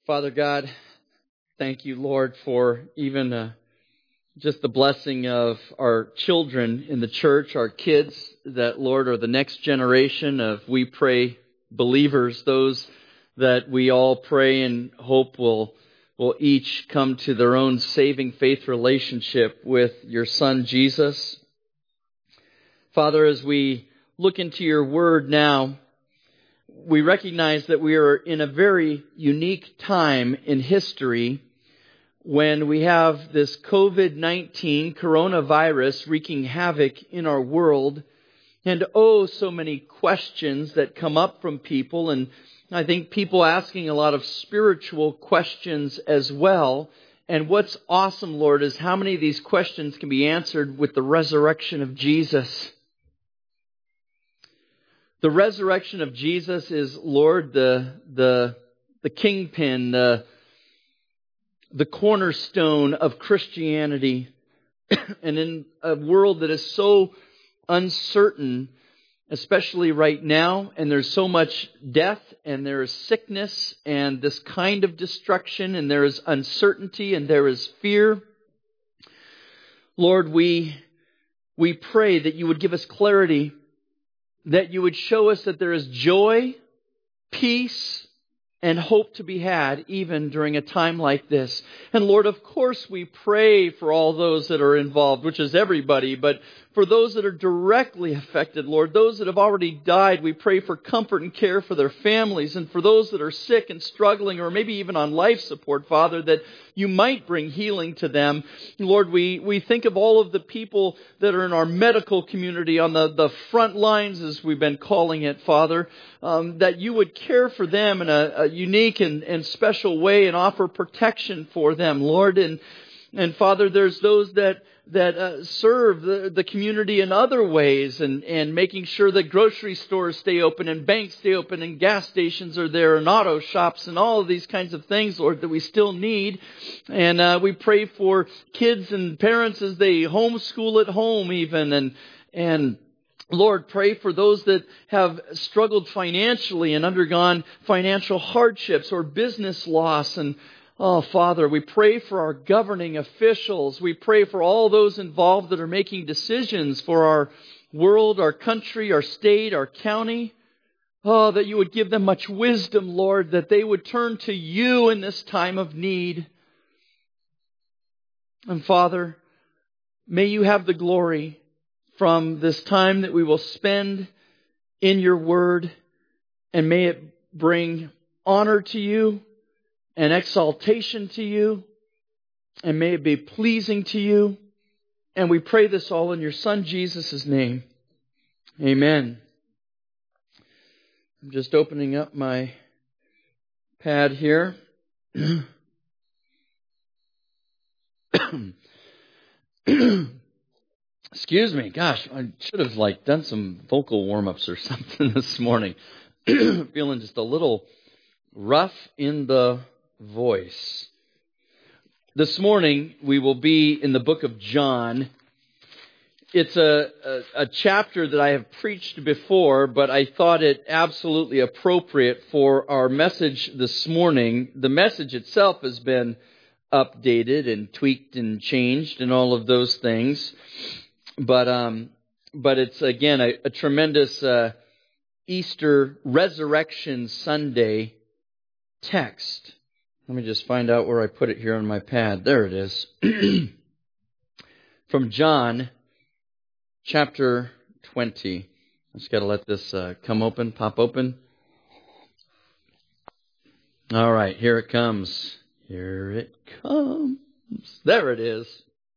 Father God, thank you, Lord, for even just the blessing of our children in the church, our kids that, Lord, are the next generation of, we pray, believers, those that we all pray and hope will each come to their own saving faith relationship with your Son, Jesus. Father, as we look into your word now, we recognize that we are in a very unique time in history when we have this COVID-19 coronavirus wreaking havoc in our world, and so many questions that come up from people, and I think people asking a lot of spiritual questions as well. And what's awesome, Lord, is how many of these questions can be answered with the resurrection of Jesus. The resurrection of Jesus is, Lord, the kingpin, the cornerstone of Christianity. And in a world that is so uncertain, especially right now, and there's so much death, and there is sickness, and this kind of destruction, and there is uncertainty, and there is fear. Lord, we pray that you would give us clarity, that you would show us that there is joy, peace, and hope to be had even during a time like this. And Lord, of course we pray for all those that are involved, which is everybody, but for those that are directly affected, Lord, those that have already died, we pray for comfort and care for their families, and for those that are sick and struggling, or maybe even on life support, Father, that you might bring healing to them. Lord, we think of all of the people that are in our medical community on the front lines, as we've been calling it, Father, that you would care for them in a unique and special way and offer protection for them, Lord. And Father, there's those that serve the community in other ways, and making sure that grocery stores stay open and banks stay open and gas stations are there and auto shops and all of these kinds of things, Lord, that we still need. And we pray for kids and parents as they homeschool at home even, and Lord, pray for those that have struggled financially and undergone financial hardships or business loss. And Father, we pray for our governing officials. We pray for all those involved that are making decisions for our world, our country, our state, our county. That you would give them much wisdom, Lord, that they would turn to you in this time of need. And Father, may you have the glory from this time that we will spend in your word, and may it bring honor to you and exaltation to you, and may it be pleasing to you. And we pray this all in your Son Jesus' name. Amen. I'm just opening up my pad here. Excuse me. Gosh, I should have done some vocal warm-ups or something this morning. Feeling just a little rough in the voice. This morning we will be in the book of John. It's a chapter that I have preached before, but I thought it absolutely appropriate for our message this morning. The message itself has been updated and tweaked and changed and all of those things. But it's again a tremendous Easter Resurrection Sunday text. Let me just find out where I put it here on my pad. There it is. From John chapter 20. I just got to let this pop open. All right, here it comes. Here it comes. There it is.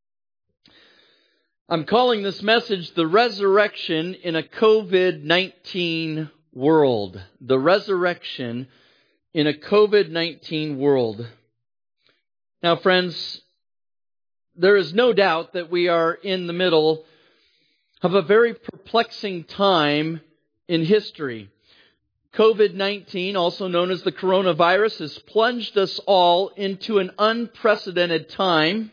I'm calling this message The Resurrection in a COVID-19 World. The Resurrection in a COVID-19 world. Now, friends, there is no doubt that we are in the middle of a very perplexing time in history. COVID-19, also known as the coronavirus, has plunged us all into an unprecedented time.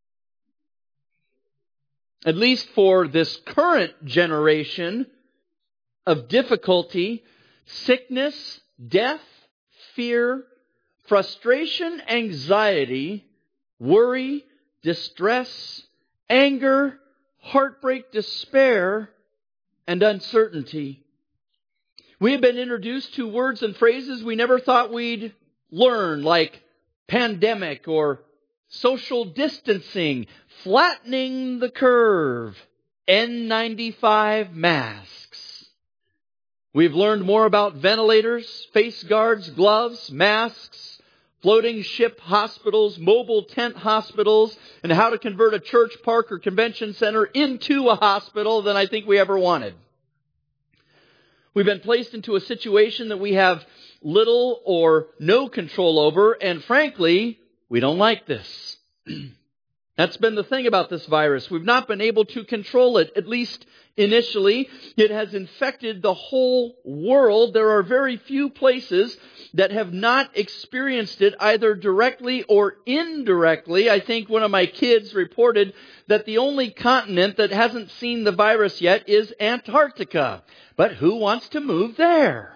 At least for this current generation of difficulty, sickness, death, fear, frustration, anxiety, worry, distress, anger, heartbreak, despair, and uncertainty. We have been introduced to words and phrases we never thought we'd learn, like pandemic or social distancing, flattening the curve, N95 masks. We've learned more about ventilators, face guards, gloves, masks, floating ship hospitals, mobile tent hospitals, and how to convert a church, park, or convention center into a hospital than I think we ever wanted. We've been placed into a situation that we have little or no control over, and frankly, we don't like this. That's been the thing about this virus. We've not been able to control it, at least initially. It has infected the whole world. There are very few places that have not experienced it either directly or indirectly. I think one of my kids reported that the only continent that hasn't seen the virus yet is Antarctica. But who wants to move there?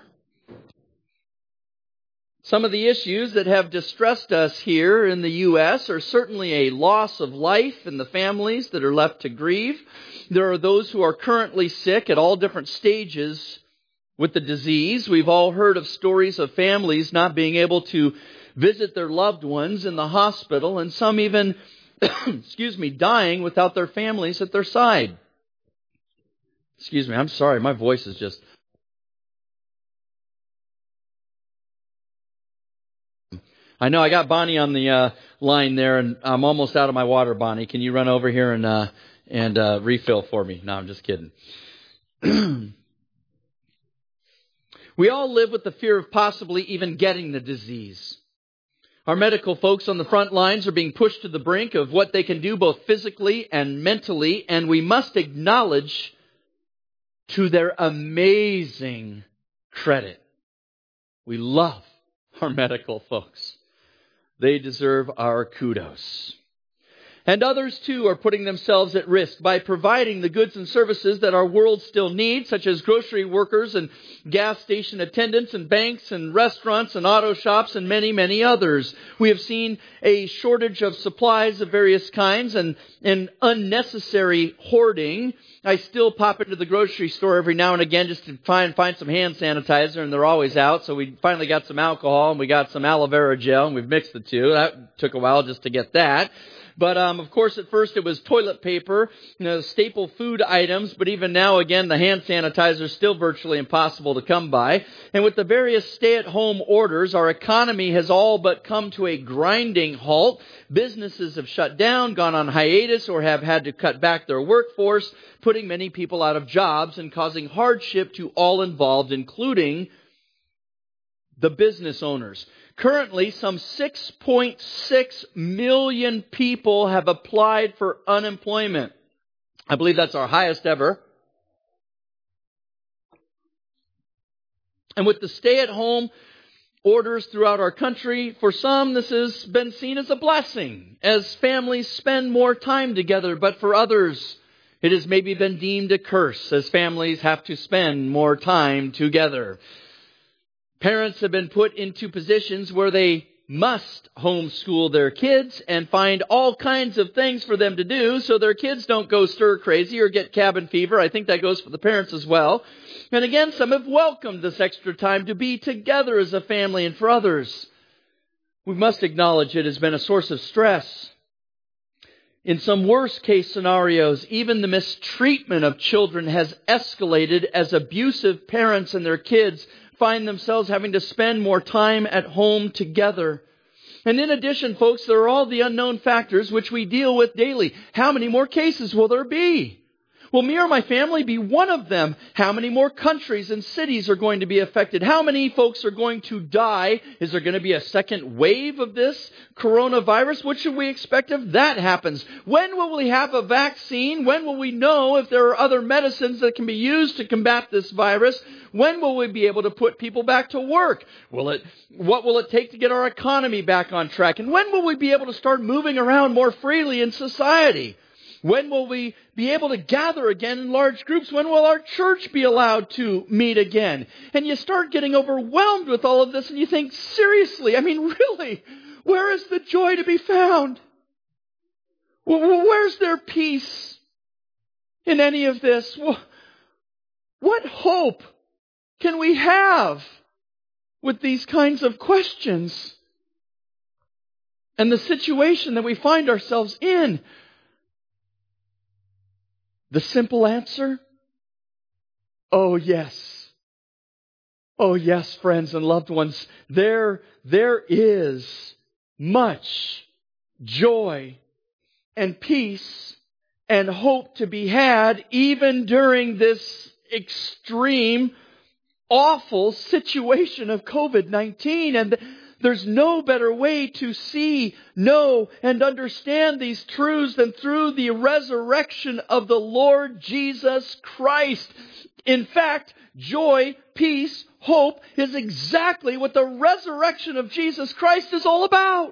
Some of the issues that have distressed us here in the U.S. are certainly a loss of life in the families that are left to grieve. There are those who are currently sick at all different stages with the disease. We've all heard of stories of families not being able to visit their loved ones in the hospital, and some even, dying without their families at their side. I'm sorry, my voice is just... I know I got Bonnie on the line there, and I'm almost out of my water, Bonnie. Can you run over here and refill for me? No, I'm just kidding. We all live with the fear of possibly even getting the disease. Our medical folks on the front lines are being pushed to the brink of what they can do both physically and mentally, and we must acknowledge to their amazing credit, we love our medical folks. They deserve our kudos. And others too are putting themselves at risk by providing the goods and services that our world still needs, such as grocery workers and gas station attendants and banks and restaurants and auto shops and many, many others. We have seen a shortage of supplies of various kinds and unnecessary hoarding. I still pop into the grocery store every now and again just to try and find some hand sanitizer, and they're always out. So we finally got some alcohol and we got some aloe vera gel, and we've mixed the two. That took a while just to get that. But, of course, at first it was toilet paper, staple food items. But even now, again, the hand sanitizer is still virtually impossible to come by. And with the various stay-at-home orders, our economy has all but come to a grinding halt. Businesses have shut down, gone on hiatus, or have had to cut back their workforce, putting many people out of jobs and causing hardship to all involved, including the business owners. Currently, some 6.6 million people have applied for unemployment. I believe that's our highest ever. And with the stay-at-home orders throughout our country, for some this has been seen as a blessing, as families spend more time together. But for others, it has maybe been deemed a curse, as families have to spend more time together. Parents have been put into positions where they must homeschool their kids and find all kinds of things for them to do so their kids don't go stir crazy or get cabin fever. I think that goes for the parents as well. And again, some have welcomed this extra time to be together as a family, and for others, we must acknowledge it has been a source of stress. In some worst case scenarios, even the mistreatment of children has escalated as abusive parents and their kids find themselves having to spend more time at home together. And in addition, folks, there are all the unknown factors which we deal with daily. How many more cases will there be? Will me or my family be one of them? How many more countries and cities are going to be affected? How many folks are going to die? Is there going to be a second wave of this coronavirus? What should we expect if that happens? When will we have a vaccine? When will we know if there are other medicines that can be used to combat this virus? When will we be able to put people back to work? What will it take to get our economy back on track? And when will we be able to start moving around more freely in society? When will we be able to gather again in large groups? When will our church be allowed to meet again? And you start getting overwhelmed with all of this and you think, seriously, I mean, really, where is the joy to be found? Where's their peace in any of this? What hope can we have with these kinds of questions and the situation that we find ourselves in? The simple answer? Oh yes. Oh yes, friends and loved ones. There is much joy and peace and hope to be had even during this extreme, awful situation of COVID-19. And there's no better way to see, know, and understand these truths than through the resurrection of the Lord Jesus Christ. In fact, joy, peace, hope is exactly what the resurrection of Jesus Christ is all about.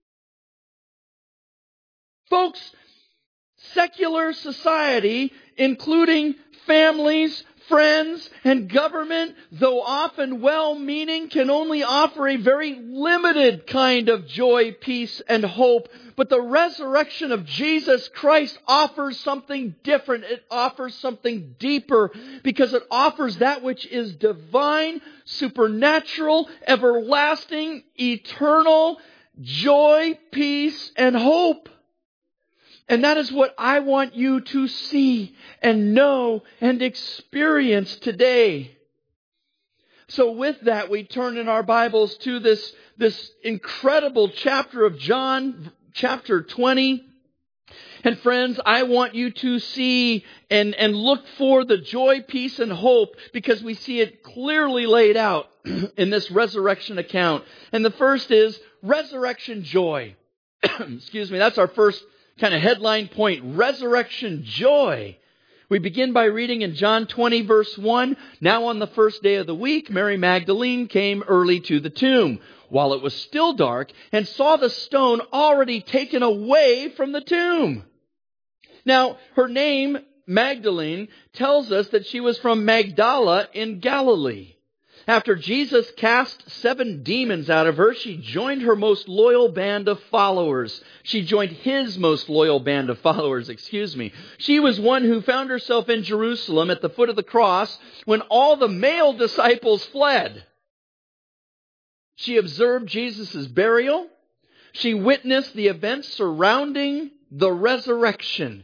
Folks, secular society, including families, friends, and government, though often well-meaning, can only offer a very limited kind of joy, peace, and hope. But the resurrection of Jesus Christ offers something different. It offers something deeper, because it offers that which is divine, supernatural, everlasting, eternal joy, peace, and hope. And that is what I want you to see and know and experience today. So with that, we turn in our Bibles to this incredible chapter of John, chapter 20. And friends, I want you to see and look for the joy, peace, and hope, because we see it clearly laid out in this resurrection account. And the first is resurrection joy. Excuse me, that's our first kind of headline point, resurrection joy. We begin by reading in John 20, verse 1. Now on the first day of the week, Mary Magdalene came early to the tomb, while it was still dark, and saw the stone already taken away from the tomb. Now, her name, Magdalene, tells us that she was from Magdala in Galilee. After Jesus cast 7 demons out of her, she joined her most loyal band of followers. She joined his most loyal band of followers, She was one who found herself in Jerusalem at the foot of the cross when all the male disciples fled. She observed Jesus' burial. She witnessed the events surrounding the resurrection.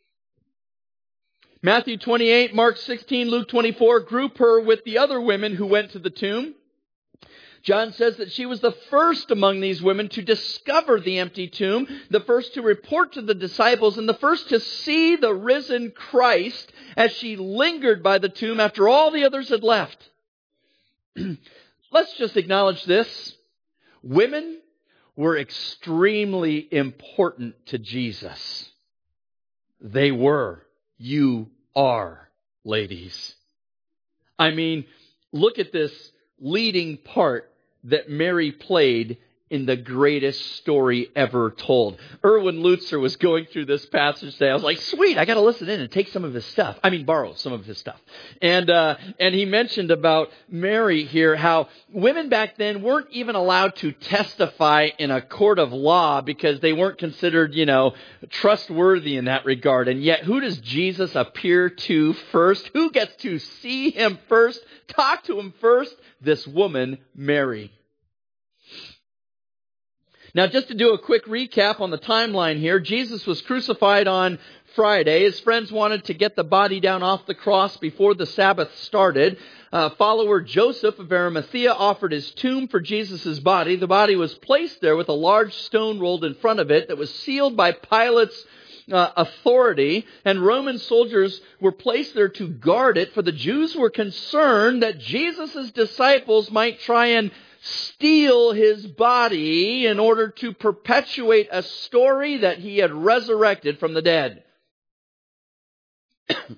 Matthew 28, Mark 16, Luke 24 group her with the other women who went to the tomb. John says that she was the first among these women to discover the empty tomb, the first to report to the disciples, and the first to see the risen Christ as she lingered by the tomb after all the others had left. Let's just acknowledge this. Women were extremely important to Jesus. They were. You are, ladies. I mean, look at this leading part that Mary played in the greatest story ever told. Erwin Lutzer was going through this passage today. I was like, sweet, I got to listen in and take some of his stuff. Borrow some of his stuff. And he mentioned about Mary here, how women back then weren't even allowed to testify in a court of law because they weren't considered, trustworthy in that regard. And yet, who does Jesus appear to first? Who gets to see him first, talk to him first? This woman, Mary. Now, just to do a quick recap on the timeline here, Jesus was crucified on Friday. His friends wanted to get the body down off the cross before the Sabbath started. Follower Joseph of Arimathea offered his tomb for Jesus' body. The body was placed there with a large stone rolled in front of it that was sealed by Pilate's authority, and Roman soldiers were placed there to guard it, for the Jews were concerned that Jesus' disciples might try and steal his body in order to perpetuate a story that he had resurrected from the dead.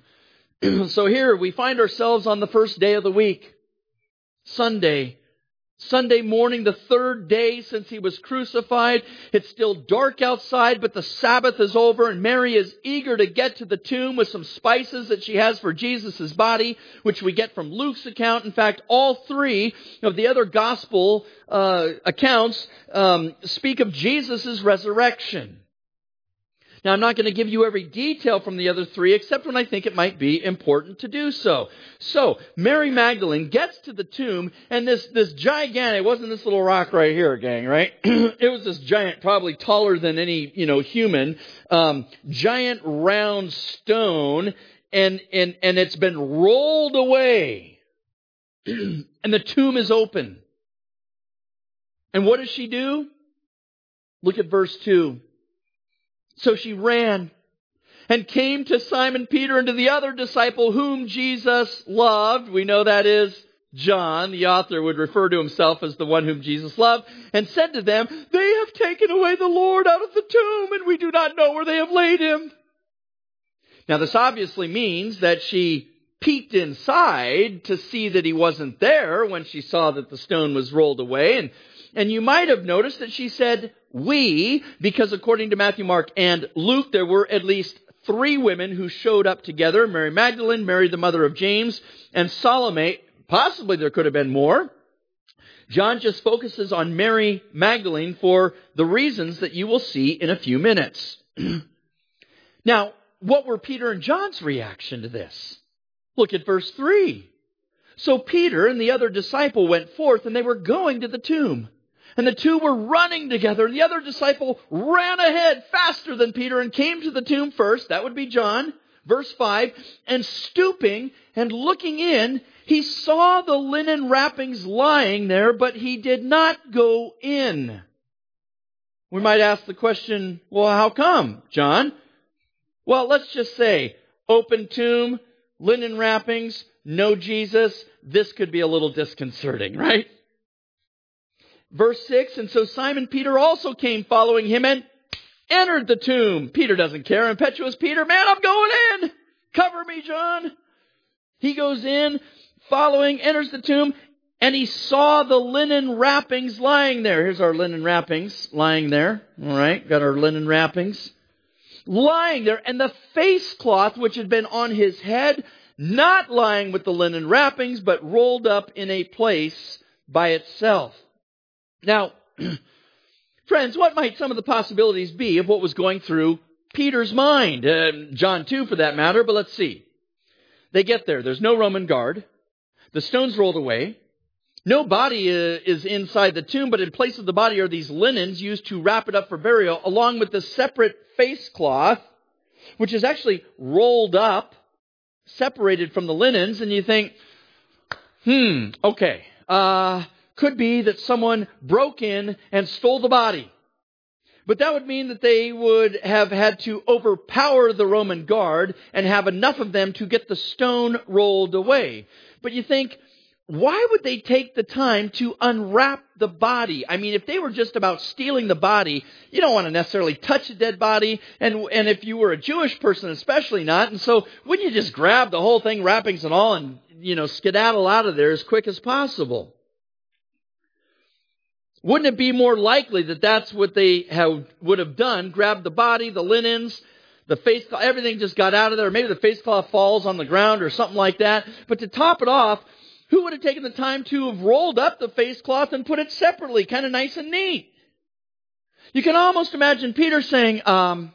So here we find ourselves on the first day of the week, Sunday, Sunday morning, the third day since he was crucified. It's still dark outside, but the Sabbath is over, and Mary is eager to get to the tomb with some spices that she has for Jesus' body, which we get from Luke's account. In fact, all three of the other gospel accounts speak of Jesus' resurrection. Now, I'm not going to give you every detail from the other three, except when I think it might be important to do so. So, Mary Magdalene gets to the tomb, and this gigantic, it wasn't this little rock right here, gang, right? It was this giant, probably taller than any, human, giant round stone, and it's been rolled away. And the tomb is open. And what does she do? Look at verse 2. So she ran and came to Simon Peter and to the other disciple whom Jesus loved. We know that is John. The author would refer to himself as the one whom Jesus loved, and said to them, "They have taken away the Lord out of the tomb, and we do not know where they have laid him." Now, this obviously means that she peeked inside to see that he wasn't there when she saw that the stone was rolled away. And you might have noticed that she said, "we," because according to Matthew, Mark, and Luke, there were at least 3 women who showed up together. Mary Magdalene, Mary the mother of James, and Salome. Possibly there could have been more. John just focuses on Mary Magdalene for the reasons that you will see in a few minutes. Now, what were Peter and John's reaction to this? Look at verse 3. So Peter and the other disciple went forth, and they were going to the tomb. And the 2 were running together. The other disciple ran ahead faster than Peter and came to the tomb first. That would be John. Verse 5. And stooping and looking in, he saw the linen wrappings lying there, but he did not go in. We might ask the question, well, how come, John? Well, let's just say, open tomb, linen wrappings, no Jesus. This could be a little disconcerting, right? Verse 6, and so Simon Peter also came following him and entered the tomb. Peter doesn't care. Impetuous Peter, "Man, I'm going in. Cover me, John." He goes in, following, enters the tomb, and he saw the linen wrappings lying there. Here's our linen wrappings lying there. All right, got our linen wrappings lying there. And the face cloth, which had been on his head, not lying with the linen wrappings, but rolled up in a place by itself. Now, friends, what might some of the possibilities be of what was going through Peter's mind? John too, for that matter, but let's see. They get there. There's no Roman guard. The stone's rolled away. No body is inside the tomb, but in place of the body are these linens used to wrap it up for burial, along with the separate face cloth, which is actually rolled up, separated from the linens, and you think, okay, could be that someone broke in and stole the body. But that would mean that they would have had to overpower the Roman guard and have enough of them to get the stone rolled away. But you think, why would they take the time to unwrap the body? I mean, if they were just about stealing the body, you don't want to necessarily touch a dead body. And if you were a Jewish person, especially not. And so wouldn't you just grab the whole thing, wrappings and all, and, skedaddle out of there as quick as possible? Wouldn't it be more likely that that's what they would have done? Grabbed the body, the linens, the face cloth, everything just got out of there. Maybe the face cloth falls on the ground or something like that. But to top it off, who would have taken the time to have rolled up the face cloth and put it separately, kind of nice and neat? You can almost imagine Peter saying, John,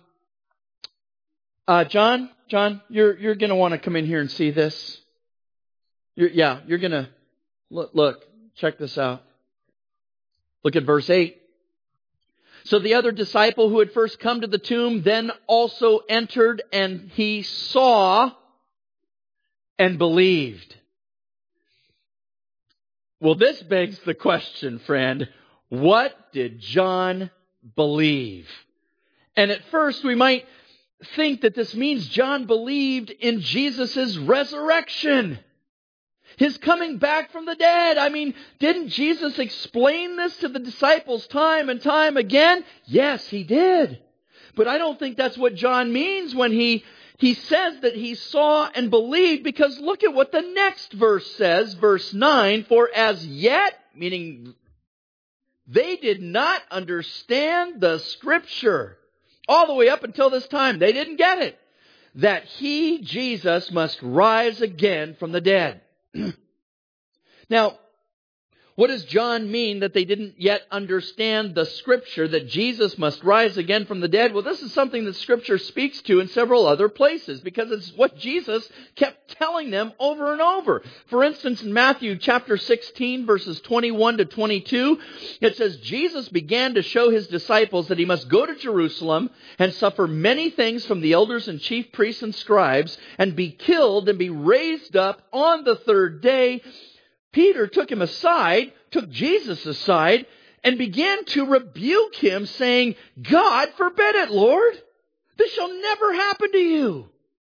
you're going to want to come in here and see this. You're going to, look, check this out. Look at verse 8. So the other disciple who had first come to the tomb then also entered, and he saw and believed. Well, this begs the question, friend. What did John believe? And at first we might think that this means John believed in Jesus' resurrection. His coming back from the dead. I mean, didn't Jesus explain this to the disciples time and time again? Yes, he did. But I don't think that's what John means when he says that he saw and believed, because look at what the next verse says, verse 9, for as yet, meaning They did not understand the Scripture. All the way up until this time, they didn't get it. That He, Jesus, must rise again from the dead. Now, what does John mean that they didn't yet understand the Scripture, that Jesus must rise again from the dead? Well, this is something that Scripture speaks to in several other places, because it's what Jesus kept telling them over and over. For instance, in Matthew chapter 16, verses 21 to 22, it says, Jesus began to show His disciples that He must go to Jerusalem and suffer many things from the elders and chief priests and scribes, and be killed and be raised up on the third day. Peter took Jesus aside, and began to rebuke him, saying, God forbid it, Lord. This shall never happen to you.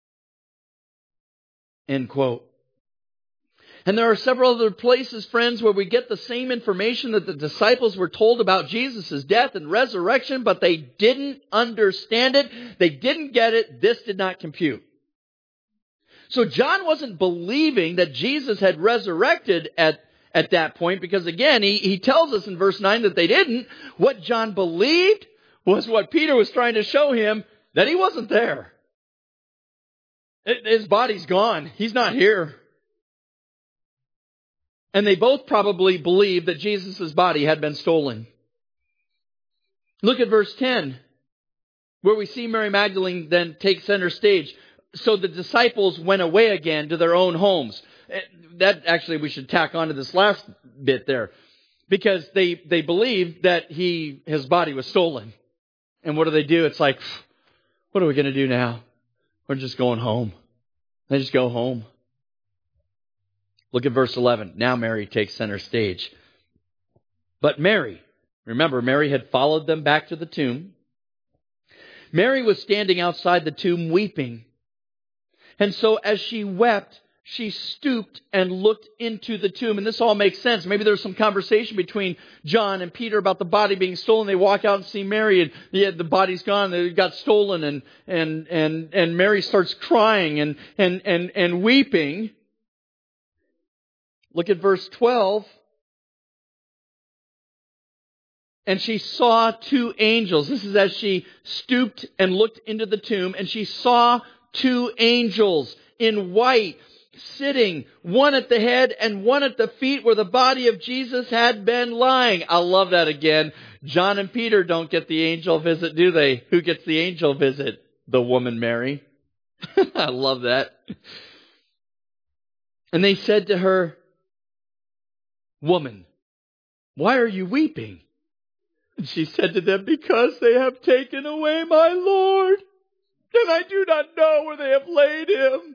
End quote. And there are several other places, friends, where we get the same information that the disciples were told about Jesus' death and resurrection, but they didn't understand it. They didn't get it. This did not compute. So John wasn't believing that Jesus had resurrected at that point, because again, he tells us in verse 9 that they didn't. What John believed was what Peter was trying to show him, that He wasn't there. His body's gone. He's not here. And they both probably believed that Jesus' body had been stolen. Look at verse 10, where we see Mary Magdalene then take center stage. So the disciples went away again to their own homes. That actually we should tack on to this last bit there. Because they believed that his body was stolen. And what do? It's like, what are we going to do now? We're just going home. They just go home. Look at verse 11. Now Mary takes center stage. But Mary, remember, Mary had followed them back to the tomb. Mary was standing outside the tomb weeping. And so as she wept, she stooped and looked into the tomb. And this all makes sense. Maybe there was some conversation between John and Peter about the body being stolen. They walk out and see Mary, and the body's gone. It got stolen, and Mary starts crying and weeping. Look at verse 12. And she saw two angels. This is as she stooped and looked into the tomb, and she saw two angels in white, sitting, one at the head and one at the feet where the body of Jesus had been lying. I love that again. John and Peter don't get the angel visit, do they? Who gets the angel visit? The woman Mary. I love that. And they said to her, Woman, why are you weeping? And she said to them, Because they have taken away my Lord, and I do not know where they have laid Him.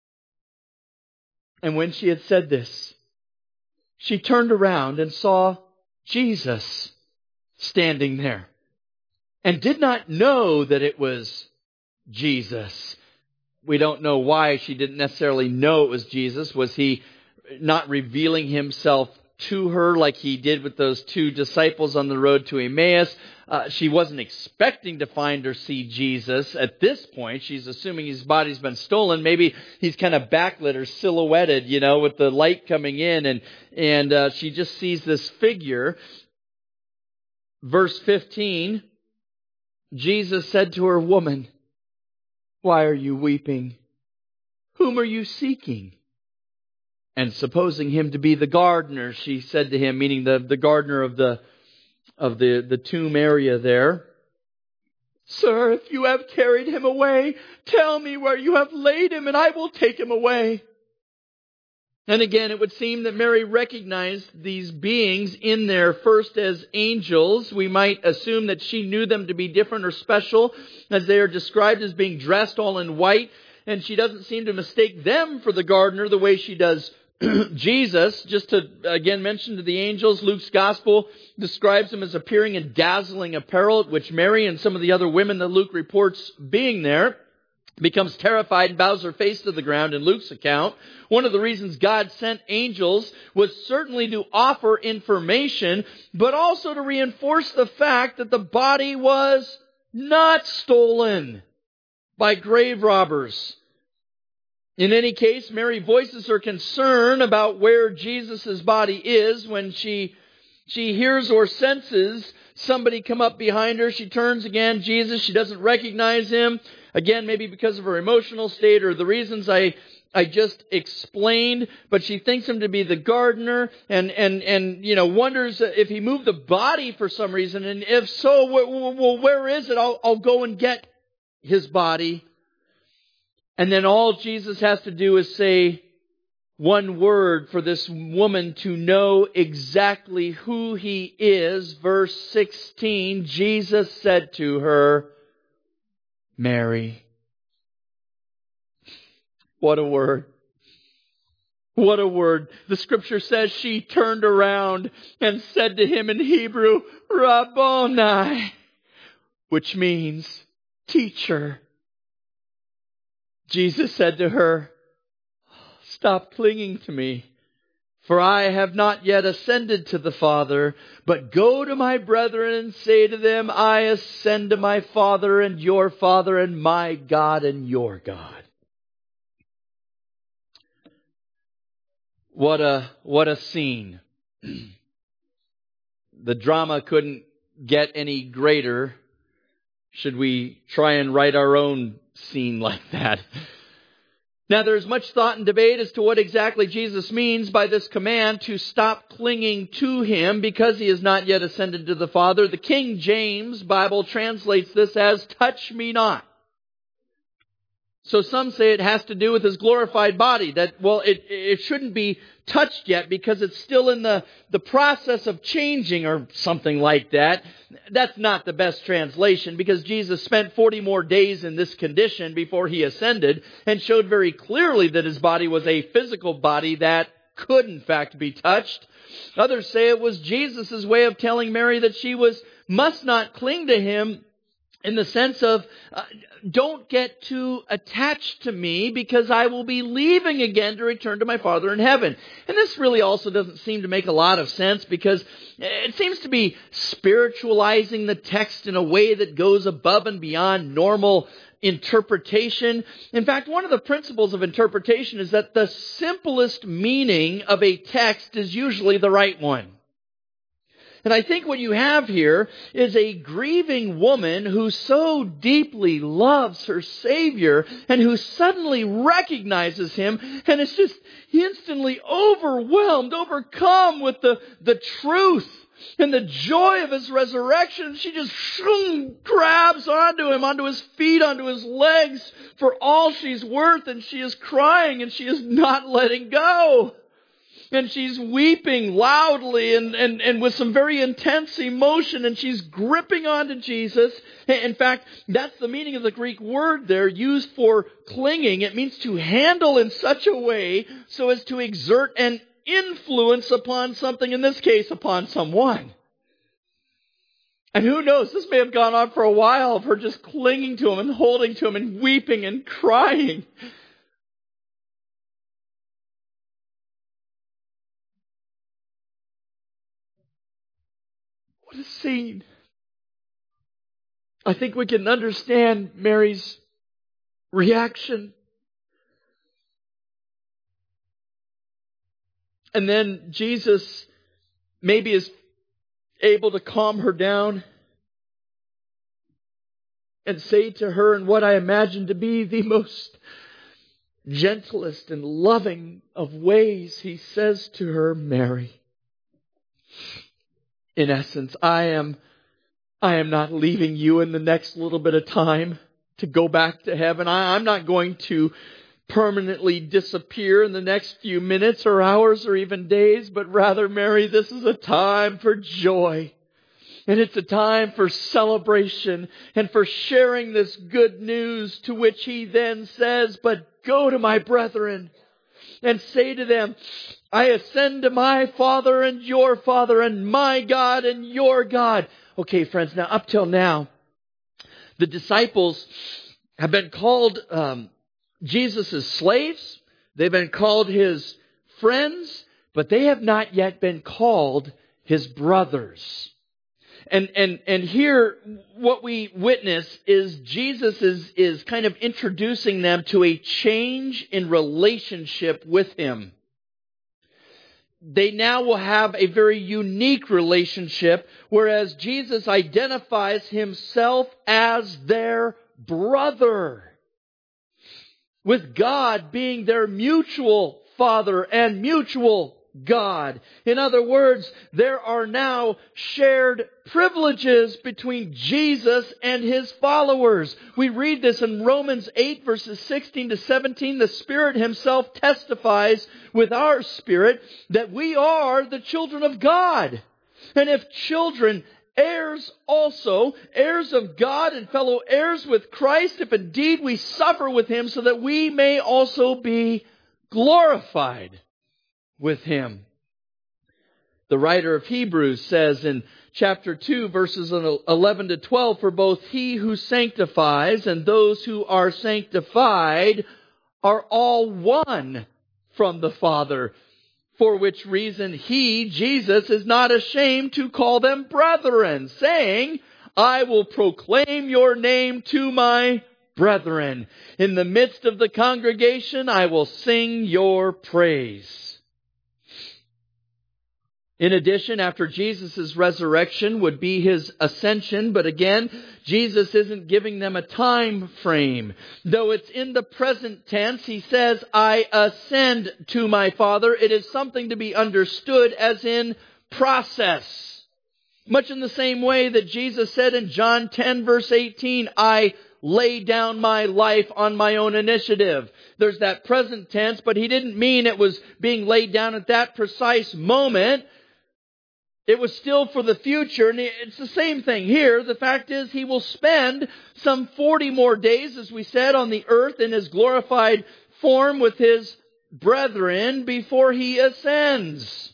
And when she had said this, she turned around and saw Jesus standing there, and did not know that it was Jesus. We don't know why she didn't necessarily know it was Jesus. Was He not revealing Himself to her like He did with those two disciples on the road to Emmaus? She wasn't expecting to find or see Jesus at this point. She's assuming His body's been stolen. Maybe He's kind of backlit or silhouetted, with the light coming in, and she just sees this figure. Verse 15, Jesus said to her, Woman, why are you weeping? Whom are you seeking? And supposing Him to be the gardener, she said to him, meaning the gardener of the tomb area there, Sir, if you have carried Him away, tell me where you have laid Him, and I will take Him away. And again, it would seem that Mary recognized these beings in there first as angels. We might assume that she knew them to be different or special, as they are described as being dressed all in white. And she doesn't seem to mistake them for the gardener the way she does Jesus. Just to again mention to the angels, Luke's gospel describes them as appearing in dazzling apparel, at which Mary and some of the other women that Luke reports being there becomes terrified and bows her face to the ground in Luke's account. One of the reasons God sent angels was certainly to offer information, but also to reinforce the fact that the body was not stolen by grave robbers. In any case, Mary voices her concern about where Jesus' body is when she She hears or senses somebody come up behind her. She turns again. Jesus, she doesn't recognize him. Again, maybe because of her emotional state or the reasons I just explained, but she thinks him to be the gardener and wonders if he moved the body for some reason. And if so, well, where is it? I'll go and get his body. And then all Jesus has to do is say one word for this woman to know exactly who he is. Verse 16, Jesus said to her, Mary. What a word. What a word. The scripture says she turned around and said to him in Hebrew, Rabboni, which means teacher. Jesus said to her, stop clinging to me, for I have not yet ascended to the Father, but go to my brethren and say to them, I ascend to my Father and your Father and my God and your God. What a scene. The drama couldn't get any greater. Should we try and write our own scene like that? Now, there's much thought and debate as to what exactly Jesus means by this command to stop clinging to him because he has not yet ascended to the Father. The King James Bible translates this as, touch me not. So some say it has to do with his glorified body, that, well, it shouldn't be touched yet because it's still in the process of changing or something like that. That's not the best translation because Jesus spent 40 more days in this condition before he ascended and showed very clearly that his body was a physical body that could in fact be touched. Others say it was Jesus' way of telling Mary that she must not cling to him in the sense of, don't get too attached to me because I will be leaving again to return to my Father in heaven. And this really also doesn't seem to make a lot of sense because it seems to be spiritualizing the text in a way that goes above and beyond normal interpretation. In fact, one of the principles of interpretation is that the simplest meaning of a text is usually the right one. And I think what you have here is a grieving woman who so deeply loves her Savior and who suddenly recognizes him and is just instantly overwhelmed, overcome with the truth and the joy of his resurrection. She just grabs onto him, onto his feet, onto his legs for all she's worth, and she is crying and she is not letting go. And she's weeping loudly and with some very intense emotion, and she's gripping onto Jesus. In fact, that's the meaning of the Greek word there used for clinging. It means to handle in such a way so as to exert an influence upon something, in this case, upon someone. And who knows, this may have gone on for a while of her just clinging to him and holding to him and weeping and crying. What a scene. I think we can understand Mary's reaction. And then Jesus maybe is able to calm her down and say to her in what I imagine to be the most gentlest and loving of ways, he says to her, Mary. In essence, I am not leaving you in the next little bit of time to go back to heaven. I'm not going to permanently disappear in the next few minutes or hours or even days, but rather, Mary, this is a time for joy. And it's a time for celebration and for sharing this good news, to which he then says, but go to my brethren and say to them, I ascend to my Father and your Father and my God and your God. Okay, friends, now up till now, the disciples have been called Jesus' slaves. They've been called his friends, but they have not yet been called his brothers. And here, what we witness is Jesus is kind of introducing them to a change in relationship with him. they now will have a very unique relationship, whereas Jesus identifies himself as their brother, with God being their mutual Father and mutual God. In other words, there are now shared privileges between Jesus and his followers. We read this in Romans 8 verses 16 to 17. The Spirit himself testifies with our spirit that we are the children of God. And if children, heirs also, heirs of God and fellow heirs with Christ, if indeed we suffer with him, so that we may also be glorified with him. The writer of Hebrews says in chapter 2, verses 11 to 12, for both he who sanctifies and those who are sanctified are all one from the Father, for which reason he, Jesus, is not ashamed to call them brethren, saying, I will proclaim your name to my brethren. In the midst of the congregation, I will sing your praise. In addition, after Jesus' resurrection would be his ascension, but again, Jesus isn't giving them a time frame. Though it's in the present tense, he says, I ascend to my Father. It is something to be understood as in process. Much in the same way that Jesus said in John 10 verse 18, I lay down my life on my own initiative. There's that present tense, but he didn't mean it was being laid down at that precise moment. It was still for the future, and it's the same thing here. The fact is, he will spend some 40 more days, as we said, on the earth in his glorified form with his brethren before he ascends.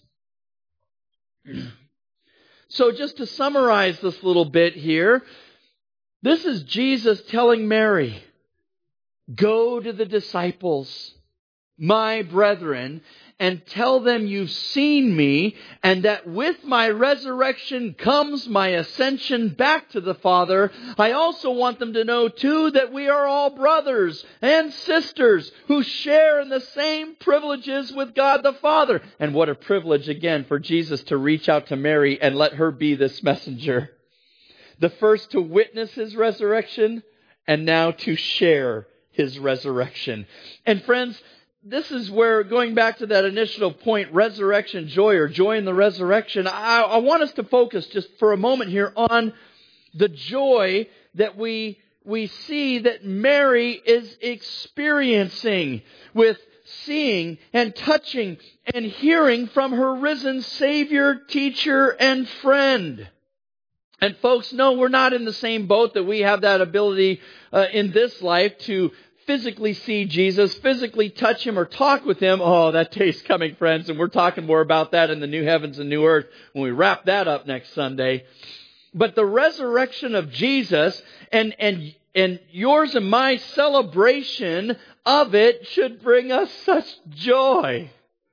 So just to summarize this little bit here, this is Jesus telling Mary, go to the disciples, my brethren, and tell them you've seen me, and that with my resurrection comes my ascension back to the Father. I also want them to know, too, that we are all brothers and sisters who share in the same privileges with God the Father. And what a privilege, again, for Jesus to reach out to Mary and let her be this messenger. The first to witness his resurrection, and now to share his resurrection. And friends, this is where, going back to that initial point, resurrection joy or joy in the resurrection, I want us to focus just for a moment here on the joy that we see that Mary is experiencing with seeing and touching and hearing from her risen Savior, teacher, and friend. And folks, no, we're not in the same boat that we have that ability in this life to physically see Jesus, physically touch him or talk with him. Oh, that day's coming, friends, and we're talking more about that in the new heavens and new earth when we wrap that up next Sunday. But the resurrection of Jesus and yours and my celebration of it should bring us such joy.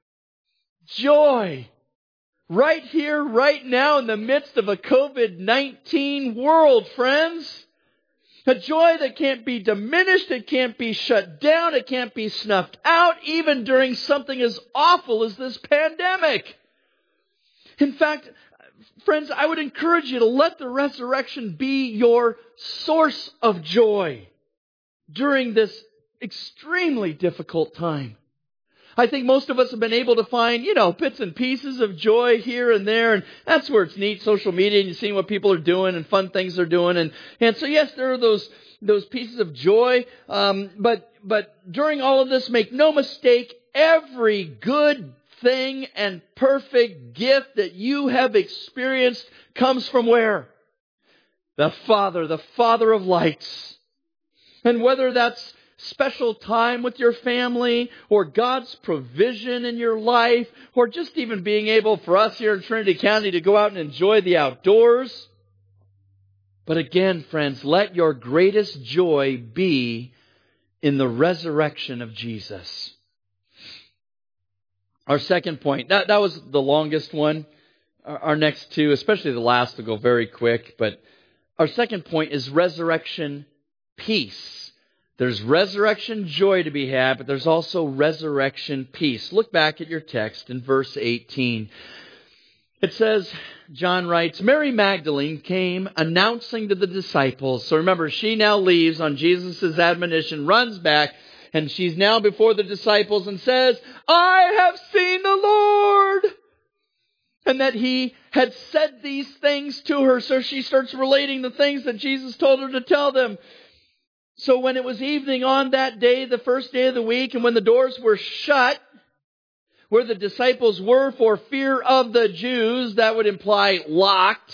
Joy. Right here, right now, in the midst of a COVID-19 world, friends. A joy that can't be diminished, it can't be shut down, it can't be snuffed out, even during something as awful as this pandemic. In fact, friends, I would encourage you to let the resurrection be your source of joy during this extremely difficult time. I think most of us have been able to find, bits and pieces of joy here and there. And that's where it's neat, social media, and you're seeing what people are doing and fun things they're doing. And so, yes, there are those pieces of joy. But during all of this, make no mistake, every good thing and perfect gift that you have experienced comes from where? The Father of lights. And whether that's special time with your family, or God's provision in your life, or just even being able for us here in Trinity County to go out and enjoy the outdoors. But again, friends, let your greatest joy be in the resurrection of Jesus. Our second point, that was the longest one. Our next two, especially the last, will go very quick. But our second point is resurrection peace. There's resurrection joy to be had, but there's also resurrection peace. Look back at your text in verse 18. It says, John writes, Mary Magdalene came announcing to the disciples. So remember, she now leaves on Jesus' admonition, runs back, and she's now before the disciples and says, I have seen the Lord. And that He had said these things to her. So she starts relating the things that Jesus told her to tell them. So when it was evening on that day, the first day of the week, and when the doors were shut, where the disciples were for fear of the Jews, that would imply locked,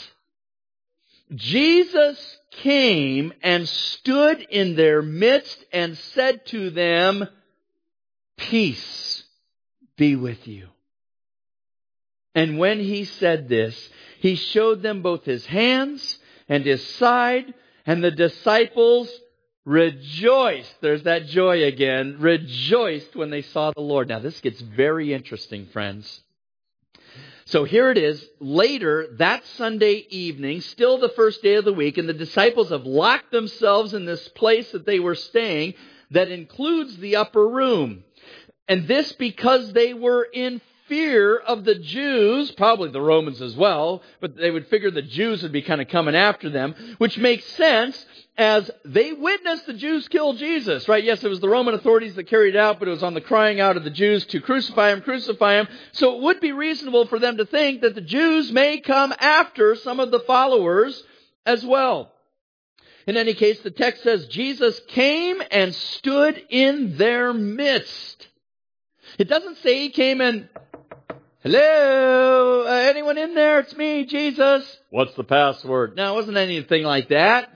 Jesus came and stood in their midst and said to them, Peace be with you. And when He said this, He showed them both His hands and His side, and the disciples rejoiced. There's that joy again. Rejoiced when they saw the Lord. Now this gets very interesting, friends. So here it is, later that Sunday evening, still the first day of the week, and the disciples have locked themselves in this place that they were staying that includes the upper room. And this because they were in fear of the Jews, probably the Romans as well, but they would figure the Jews would be kind of coming after them, which makes sense as they witnessed the Jews kill Jesus, right? Yes, it was the Roman authorities that carried it out, but it was on the crying out of the Jews to crucify Him, crucify Him. So it would be reasonable for them to think that the Jews may come after some of the followers as well. In any case, the text says Jesus came and stood in their midst. It doesn't say He came and, hello, anyone in there? It's me, Jesus. What's the password? No, it wasn't anything like that.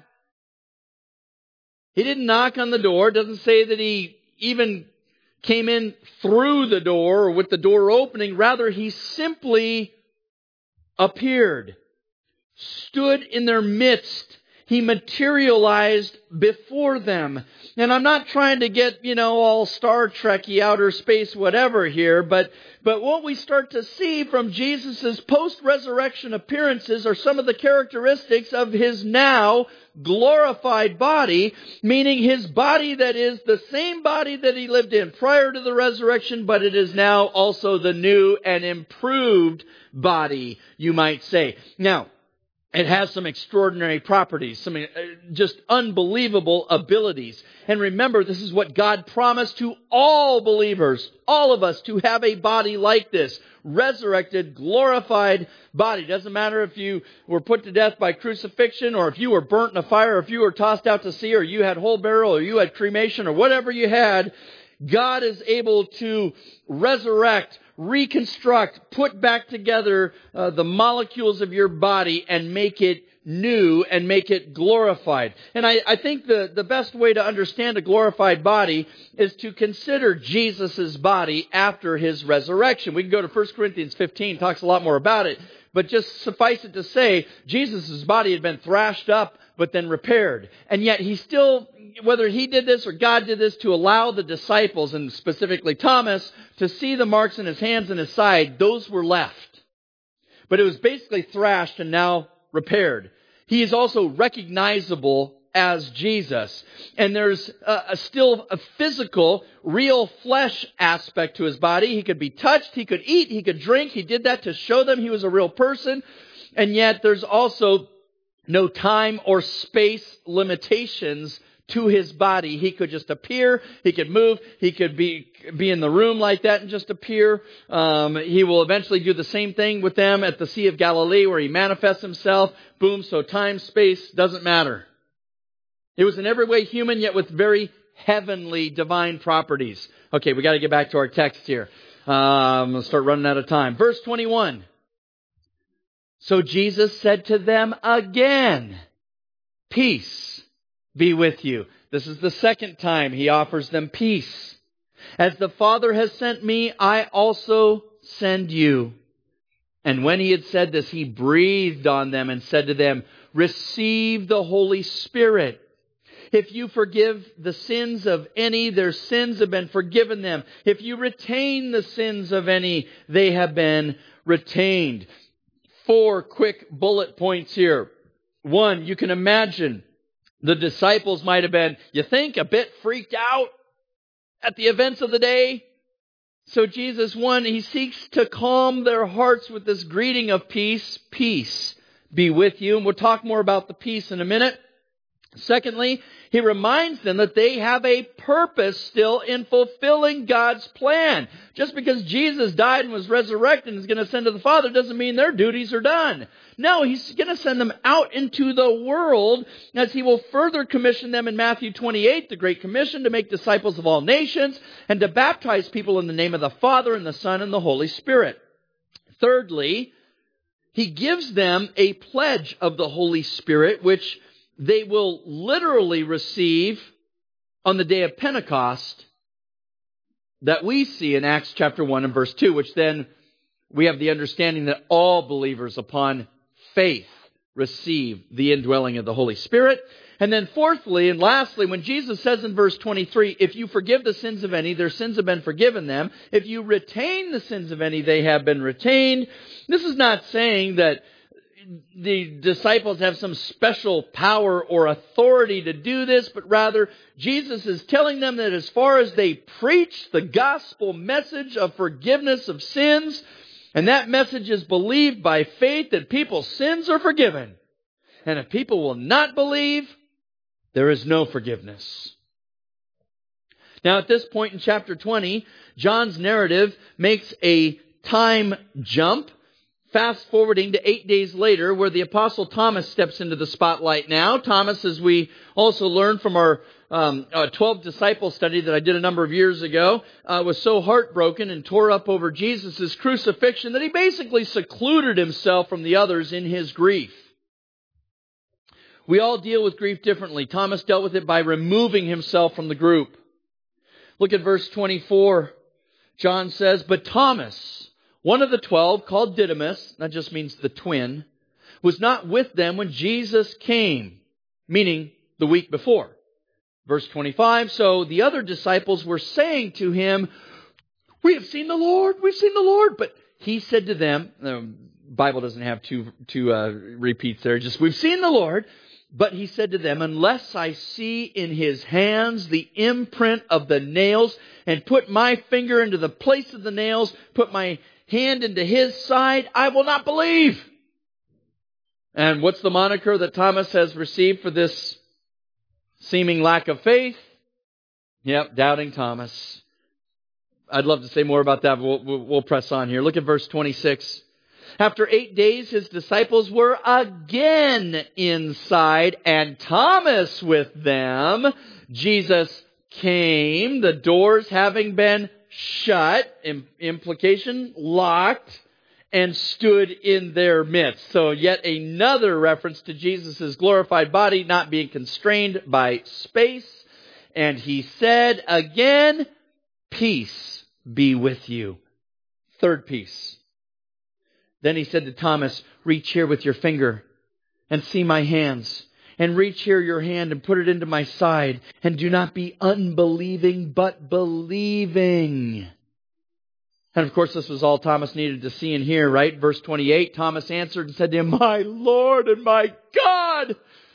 He didn't knock on the door. It doesn't say that He even came in through the door or with the door opening. Rather, He simply appeared, stood in their midst. He materialized before them. And I'm not trying to get, all Star Trek-y, outer space, whatever here, but what we start to see from Jesus' post-resurrection appearances are some of the characteristics of His now glorified body, meaning His body that is the same body that He lived in prior to the resurrection, but it is now also the new and improved body, you might say. Now, it has some extraordinary properties, some just unbelievable abilities. And remember, this is what God promised to all believers, all of us, to have a body like this. Resurrected, glorified body. Doesn't matter if you were put to death by crucifixion, or if you were burnt in a fire, or if you were tossed out to sea, or you had whole burial, or you had cremation, or whatever you had. God is able to resurrect, reconstruct, put back together the molecules of your body and make it new and make it glorified. And I think the best way to understand a glorified body is to consider Jesus' body after His resurrection. We can go to 1 Corinthians 15, talks a lot more about it. But just suffice it to say, Jesus' body had been thrashed up, but then repaired. And yet He still, whether He did this or God did this, to allow the disciples, and specifically Thomas, to see the marks in His hands and His side, those were left. But it was basically thrashed and now repaired. He is also recognizable as Jesus. And there's still a physical, real flesh aspect to His body. He could be touched, He could eat, He could drink. He did that to show them He was a real person. And yet there's also no time or space limitations to His body. He could just appear. He could move. He could be in the room like that and just appear. He will eventually do the same thing with them at the Sea of Galilee, where He manifests Himself. Boom. So time, space doesn't matter. It was in every way human, yet with very heavenly divine properties. Okay, we got to get back to our text here. I'm going to start running out of time. Verse 21. So Jesus said to them again, Peace be with you. This is the second time He offers them peace. As the Father has sent me, I also send you. And when He had said this, He breathed on them and said to them, Receive the Holy Spirit. If you forgive the sins of any, their sins have been forgiven them. If you retain the sins of any, they have been retained. 4 quick bullet points here. 1, you can imagine The disciples might have been, you think, a bit freaked out at the events of the day. So Jesus, He seeks to calm their hearts with this greeting of peace. Peace be with you. And we'll talk more about the peace in a minute. Secondly, He reminds them that they have a purpose still in fulfilling God's plan. Just because Jesus died and was resurrected and is going to ascend to the Father doesn't mean their duties are done. No, He's going to send them out into the world as He will further commission them in Matthew 28, the Great Commission, to make disciples of all nations and to baptize people in the name of the Father and the Son and the Holy Spirit. Thirdly, He gives them a pledge of the Holy Spirit, which they will literally receive on the day of Pentecost that we see in Acts chapter 1 and verse 2, which then we have the understanding that all believers upon faith receive the indwelling of the Holy Spirit. And then fourthly and lastly, when Jesus says in verse 23, if you forgive the sins of any, their sins have been forgiven them. If you retain the sins of any, they have been retained. This is not saying that the disciples have some special power or authority to do this, but rather Jesus is telling them that as far as they preach the gospel message of forgiveness of sins, and that message is believed by faith that people's sins are forgiven. And if people will not believe, there is no forgiveness. Now at this point in chapter 20, John's narrative makes a time jump, fast forwarding to 8 days later, where the Apostle Thomas steps into the spotlight now. Thomas, as we also learned from our 12 disciple study that I did a number of years ago, was so heartbroken and tore up over Jesus' crucifixion that he basically secluded himself from the others in his grief. We all deal with grief differently. Thomas dealt with it by removing himself from the group. Look at verse 24. John says, but Thomas, one of the 12, called Didymus, that just means the twin, was not with them when Jesus came, meaning the week before. Verse 25, so the other disciples were saying to him, we have seen the Lord, we've seen the Lord. But he said to them, the Bible doesn't have two repeats there, just we've seen the Lord. But he said to them, unless I see in his hands the imprint of the nails, and put my finger into the place of the nails, put my hand into his side, I will not believe. And what's the moniker that Thomas has received for this seeming lack of faith? Yep, Doubting Thomas. I'd love to say more about that, but we'll press on here. Look at verse 26. After 8 days, his disciples were again inside, and Thomas with them. Jesus came, the doors having been shut, implication, locked, and stood in their midst. So yet another reference to Jesus' glorified body not being constrained by space. And he said again, peace be with you. Third piece. Then he said to Thomas, reach here with your finger and see my hands. And reach here your hand and put it into my side. And do not be unbelieving, but believing. And of course, this was all Thomas needed to see and hear, right? Verse 28, Thomas answered and said to him, my Lord and my God.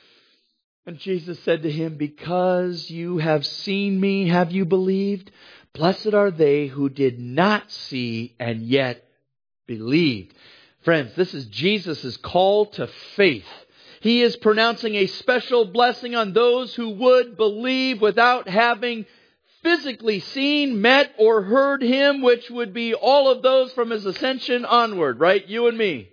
And Jesus said to him, because you have seen me, have you believed? Blessed are they who did not see and yet believed. Friends, this is Jesus' call to faith. He is pronouncing a special blessing on those who would believe without having physically seen, met, or heard Him, which would be all of those from His ascension onward, right? You and me.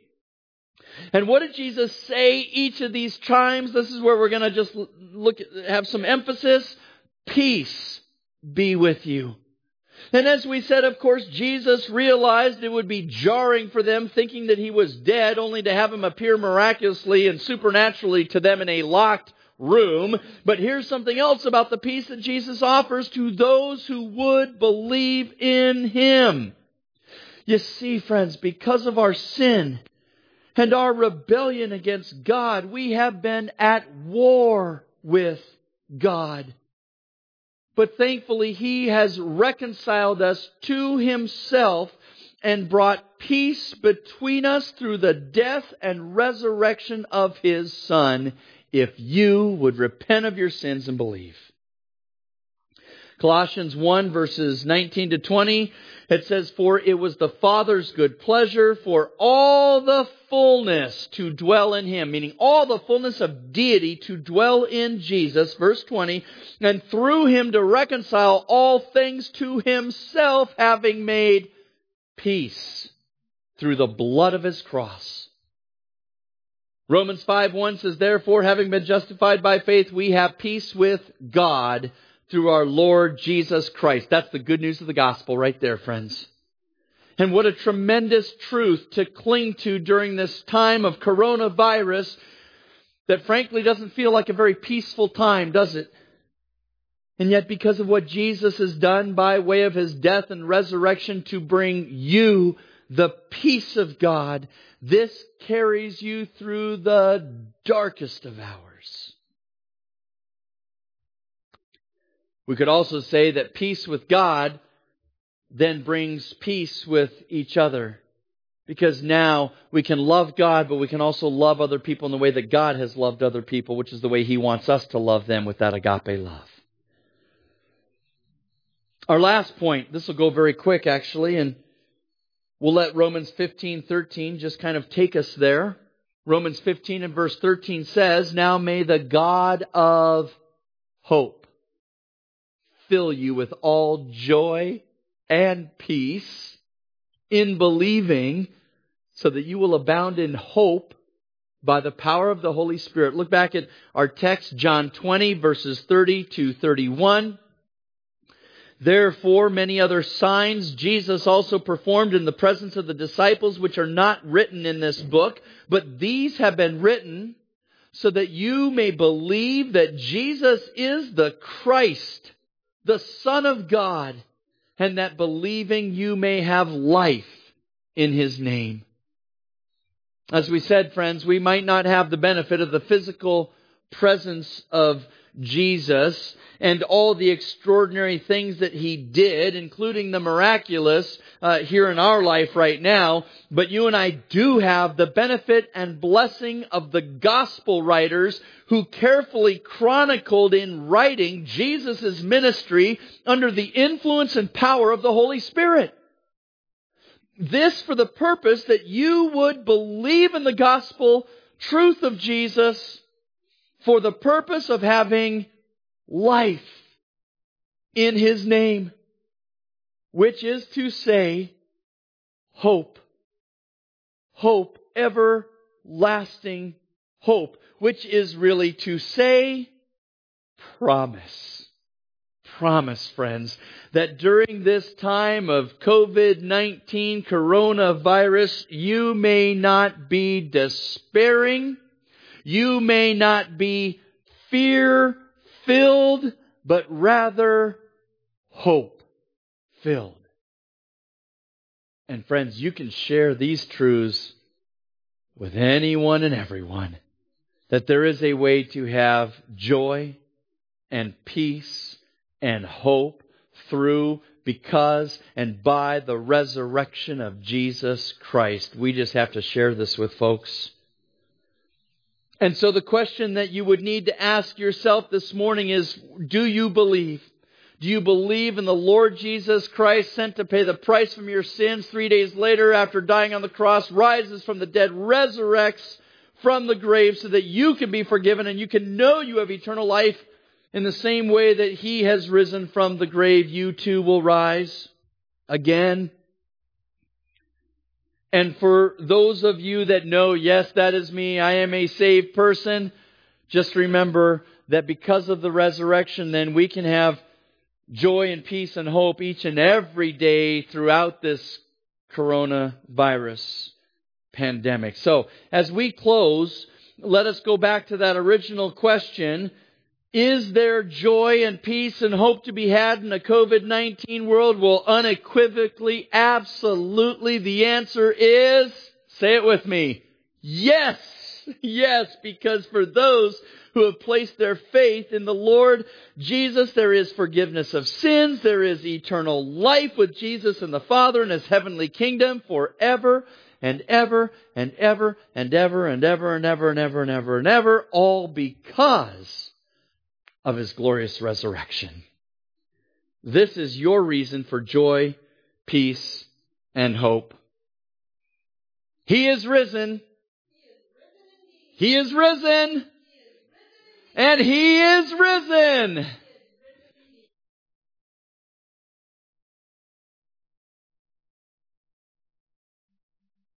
And what did Jesus say each of these times? This is where we're going to just have some emphasis. Peace be with you. And as we said, of course, Jesus realized it would be jarring for them, thinking that He was dead, only to have Him appear miraculously and supernaturally to them in a locked room. But here's something else about the peace that Jesus offers to those who would believe in Him. You see, friends, because of our sin and our rebellion against God, we have been at war with God. But thankfully, He has reconciled us to Himself and brought peace between us through the death and resurrection of His Son, if you would repent of your sins and believe. Colossians 1 verses 19 to 20, it says, "For it was the Father's good pleasure for all the fullness to dwell in Him," meaning all the fullness of deity to dwell in Jesus, verse 20, "and through Him to reconcile all things to Himself, having made peace through the blood of His cross." Romans 5:1 says, "Therefore, having been justified by faith, we have peace with God through our Lord Jesus Christ." That's the good news of the gospel right there, friends. And what a tremendous truth to cling to during this time of coronavirus that frankly doesn't feel like a very peaceful time, does it? And yet because of what Jesus has done by way of His death and resurrection to bring you the peace of God, this carries you through the darkest of hours. We could also say that peace with God then brings peace with each other. Because now we can love God, but we can also love other people in the way that God has loved other people, which is the way He wants us to love them with that agape love. Our last point, this will go very quick actually, and we'll let Romans 15:13 just kind of take us there. Romans 15 and verse 13 says, "Now may the God of hope fill you with all joy and peace in believing, so that you will abound in hope by the power of the Holy Spirit." Look back at our text, John 20, verses 30 to 31. "Therefore, many other signs Jesus also performed in the presence of the disciples, which are not written in this book, but these have been written so that you may believe that Jesus is the Christ, the Son of God, and that believing you may have life in His name." As we said, friends, we might not have the benefit of the physical presence of Jesus and all the extraordinary things that He did, including the miraculous here in our life right now. But you and I do have the benefit and blessing of the gospel writers who carefully chronicled in writing Jesus' ministry under the influence and power of the Holy Spirit. This for the purpose that you would believe in the gospel truth of Jesus, for the purpose of having life in His name, which is to say, hope. Hope, everlasting hope, which is really to say, promise. Promise, friends, that during this time of COVID-19 coronavirus, you may not be despairing, you may not be fear-filled, but rather hope-filled. And friends, you can share these truths with anyone and everyone, that there is a way to have joy and peace and hope through, because, and by the resurrection of Jesus Christ. We just have to share this with folks. And so the question that you would need to ask yourself this morning is, do you believe? Do you believe in the Lord Jesus Christ, sent to pay the price from your sins, 3 days later after dying on the cross, rises from the dead, resurrects from the grave so that you can be forgiven and you can know you have eternal life? In the same way that He has risen from the grave, you too will rise again. And for those of you that know, yes, that is me, I am a saved person, just remember that because of the resurrection, then we can have joy and peace and hope each and every day throughout this coronavirus pandemic. So, as we close, let us go back to that original question. Is there joy and peace and hope to be had in a COVID-19 world? Well, unequivocally, absolutely, the answer is, say it with me, yes. Yes, because for those who have placed their faith in the Lord Jesus, there is forgiveness of sins, there is eternal life with Jesus and the Father in His heavenly kingdom forever and ever and ever and ever and ever and ever and ever and ever and ever, all because of His glorious resurrection. This is your reason for joy, peace, and hope. He is risen. He is risen. And He is risen.